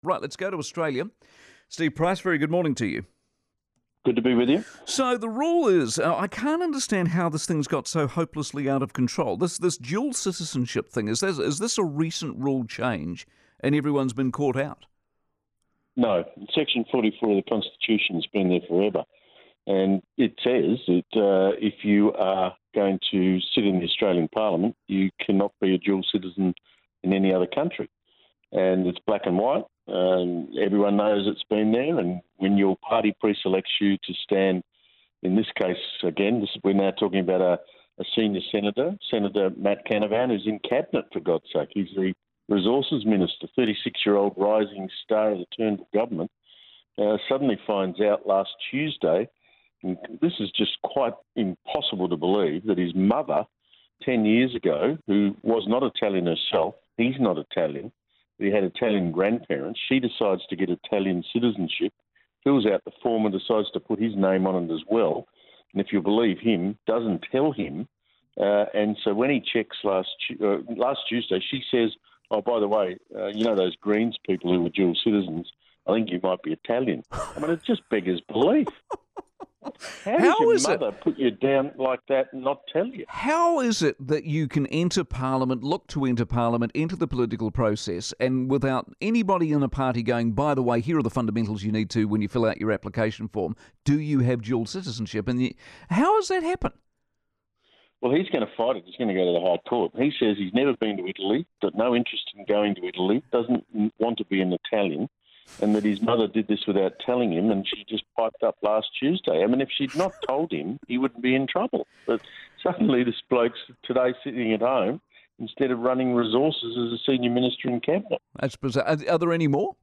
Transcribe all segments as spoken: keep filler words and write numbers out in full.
Right, let's go to Australia. Steve Price, very good morning to you. Good to be with you. So the rule is, uh, I can't understand how this thing's got so hopelessly out of control. This this dual citizenship thing, is this, is this a recent rule change and everyone's been caught out? No, Section forty-four of the Constitution has been there forever. And it says that uh, if you are going to sit in the Australian Parliament, you cannot be a dual citizen in any other country. And it's black and white. Um, everyone knows it's been there. And when your party pre-selects you to stand, in this case, again, this, we're now talking about a, a senior senator, Senator Matt Canavan, who's in cabinet, for God's sake. He's the resources minister, thirty-six-year-old rising star of the Turnbull government, uh, suddenly finds out last Tuesday, and this is just quite impossible to believe, that his mother, ten years ago, who was not Italian herself, he's not Italian, but he had Italian grandparents, she decides to get Italian citizenship, fills out the form and decides to put his name on it as well, and if you believe him, doesn't tell him, uh, and so when he checks last, uh, last Tuesday, she says, oh, by the way, uh, you know those Greens people who were dual citizens, I think you might be Italian. I mean, it just beggars belief. How, How does is your it? mother put you down like that and not tell you? How is it that you can enter Parliament, look to enter Parliament, enter the political process, and without anybody in a party going, by the way, here are the fundamentals you need to when you fill out your application form, do you have dual citizenship? And you, how does that happen? Well, he's going to fight it. He's going to go to the High Court. He says he's never been to Italy, got no interest in going to Italy, doesn't want to be an Italian, and that his mother did this without telling him, and she just piped up last Tuesday. I mean, if she'd not told him, he wouldn't be in trouble. But suddenly this bloke's today sitting at home instead of running resources as a senior minister in cabinet. That's bizarre. Are, are there any more?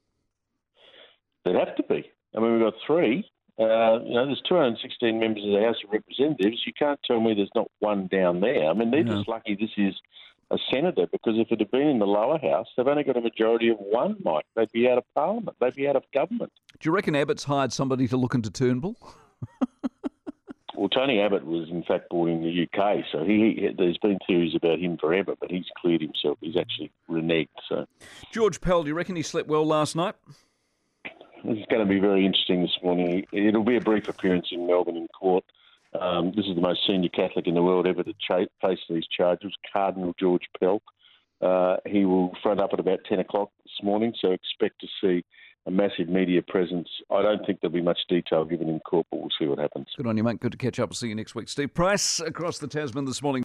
There'd have to be. I mean, we've got three. Uh, you know, there's two hundred sixteen members of the House of Representatives. You can't tell me there's not one down there. I mean, they're No. just lucky this is a senator, because if it had been in the lower house, they've only got a majority of one, Mike. They'd be out of Parliament. They'd be out of government. Do you reckon Abbott's hired somebody to look into Turnbull? Well, Tony Abbott was, in fact, born in the U K, so he, he there's been theories about him forever, but he's cleared himself. He's actually reneged. So George Pell, do you reckon he slept well last night? this is going to be very interesting this morning. It'll be a brief appearance in Melbourne in court. Um, this is the most senior Catholic in the world ever to cha- face these charges, Cardinal George Pell. Uh, he will front up at about ten o'clock this morning, so expect to see a massive media presence. I don't think there'll be much detail given in court, but we'll see what happens. Good on you, mate. Good to catch up. I'll see you next week. Steve Price across the Tasman this morning.